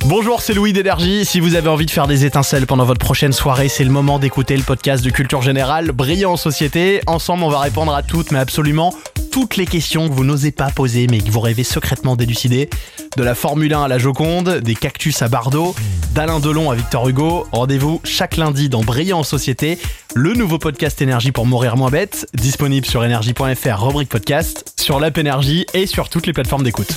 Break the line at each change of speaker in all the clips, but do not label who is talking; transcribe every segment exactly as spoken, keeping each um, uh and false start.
Bonjour, c'est Louis d'Énergie. Si vous avez envie de faire des étincelles pendant votre prochaine soirée, c'est le moment d'écouter le podcast de Culture Générale, Brillant en Société. Ensemble, on va répondre à toutes, mais absolument toutes les questions que vous n'osez pas poser, mais que vous rêvez secrètement d'élucider. De la Formule un à la Joconde, des cactus à Bardot, d'Alain Delon à Victor Hugo. Rendez-vous chaque lundi dans Brillant en Société, le nouveau podcast Énergie pour mourir moins bête, disponible sur énergie point f r, rubrique podcast, sur l'app Énergie et sur toutes les plateformes d'écoute.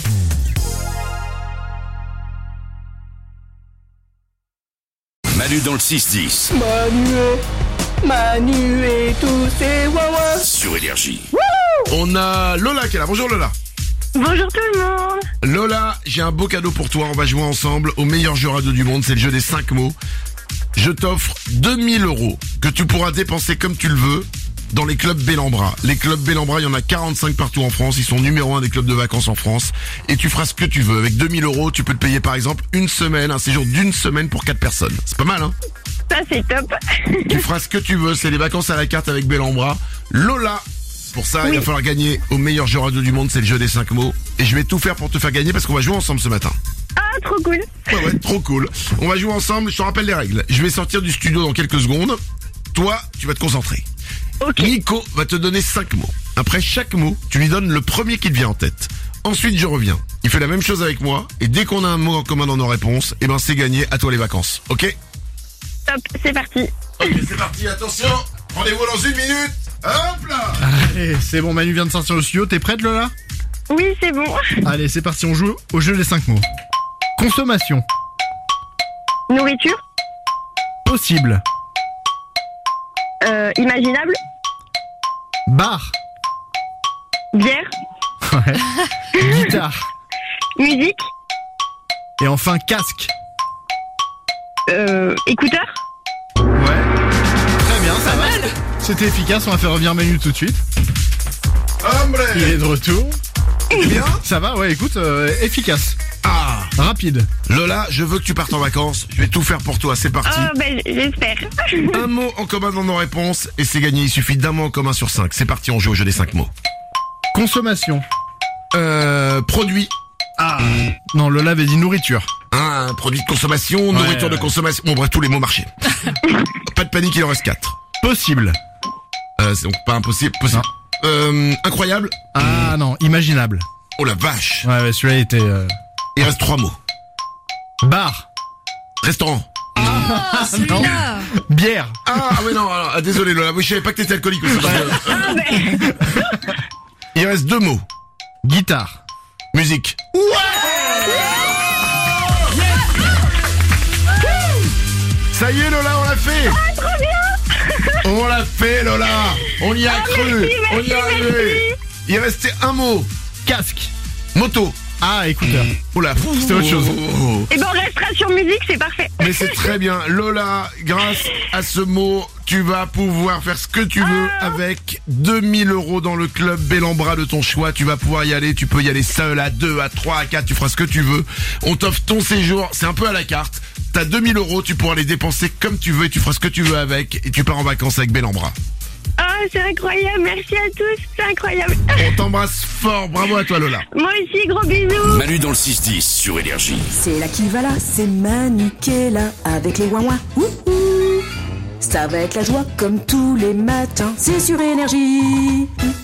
Manu dans le six dix.
Manu et, Manu et tous ses wawas.
Sur Énergie.
On a Lola qui est là. Bonjour Lola.
Bonjour tout le monde.
Lola, j'ai un beau cadeau pour toi. On va jouer ensemble au meilleur jeu radio du monde. C'est le jeu des cinq mots. Je t'offre deux mille euros que tu pourras dépenser comme tu le veux dans les clubs Bellambra. Les clubs Bellambra, il y en a quarante-cinq partout en France. Ils sont numéro un des clubs de vacances en France. Et tu feras ce que tu veux. Avec deux mille euros, tu peux te payer par exemple une semaine, un séjour d'une semaine pour quatre personnes. C'est pas mal, hein?
Ça c'est top.
Tu feras ce que tu veux. C'est les vacances à la carte avec Bellambra. Lola, pour ça,
Oui.
il va falloir gagner au meilleur jeu radio du monde. C'est le jeu des cinq mots. Et je vais tout faire pour te faire gagner parce qu'on va jouer ensemble ce matin.
Ah, trop cool.
Ouais, ouais, trop cool. On va jouer ensemble. Je te rappelle les règles. Je vais sortir du studio dans quelques secondes. Toi, tu vas te concentrer.
Ok.
Nico va te donner cinq mots. Après chaque mot, tu lui donnes le premier qui te vient en tête. Ensuite, je reviens. Il fait la même chose avec moi. Et dès qu'on a un mot en commun dans nos réponses, eh ben, c'est gagné. À toi les vacances. Ok?
Top, c'est parti.
Ok, c'est parti. Attention. Rendez-vous dans une minute. Hop là.
Allez, c'est bon, Manu vient de sortir au studio, t'es prête Lola?
Oui, c'est bon.
Allez, c'est parti, on joue au jeu des cinq mots. Consommation.
Nourriture,
Possible.
euh, imaginable,
Bar.
bière,
Ouais. Guitare.
musique,
Et enfin casque.
euh, écouteur.
Ouais. Très bien, ça va. C'était efficace, on va faire revenir Manu tout de suite.
Hombre.
Il est de retour.
C'est bien.
Ça va, ouais, écoute, euh, efficace.
Ah.
Rapide.
Lola, je veux que tu partes en vacances. Je vais tout faire pour toi. C'est parti.
Oh, ben j'espère.
Un mot en commun dans nos réponses et c'est gagné. Il suffit d'un mot en commun sur cinq. C'est parti, on joue au jeu des cinq mots.
Consommation.
Euh, produit.
Ah. Non, Lola avait dit nourriture.
Un produit de consommation, nourriture
ouais.
de consommation. Bon, bref, tous les mots marchaient. Pas de panique, il en reste quatre.
Possible.
Euh, c'est donc pas impossible. Possible. Euh, incroyable.
Ah non, imaginable.
Oh la vache.
Ouais, ouais, celui-là était... Euh...
Il reste trois mots.
Bar.
Restaurant.
Non. Bière.
Ah, ah ouais, non, alors, ah, désolé Lola. Oui, je savais pas que t'étais alcoolique aussi.
Ah, ben.
Il reste deux mots.
Guitare.
Musique. Ça y est Lola, on l'a fait.
Ah, trop bien.
On l'a fait Lola. On y a
Ah,
cru.
merci,
On y
merci,
est arrivé.
merci.
Il restait un mot.
Casque.
Moto.
Ah, écouteur.
Oh là,
C'était autre chose.
oh.
Et ben on restera sur musique, c'est parfait.
Mais c'est très bien. Lola, grâce à ce mot, tu vas pouvoir faire ce que tu veux avec deux mille euros dans le club Bellambra de ton choix. Tu vas pouvoir y aller. Tu peux y aller seul, à deux, à trois, à quatre. Tu feras ce que tu veux. On t'offre ton séjour. C'est un peu à la carte. T'as deux mille euros. Tu pourras les dépenser comme tu veux et tu feras ce que tu veux avec. Et tu pars en vacances avec Bellambra.
Ah, c'est incroyable, merci à tous, c'est incroyable.
On t'embrasse fort. Bravo à toi, Lola.
Moi aussi, gros bisous.
Manu dans le six dix sur Énergie.
C'est là qui va là, c'est Manu qui est là avec les ouin-ouin. Ouh-ouh. Ça va être la joie comme tous les matins, c'est sur Énergie.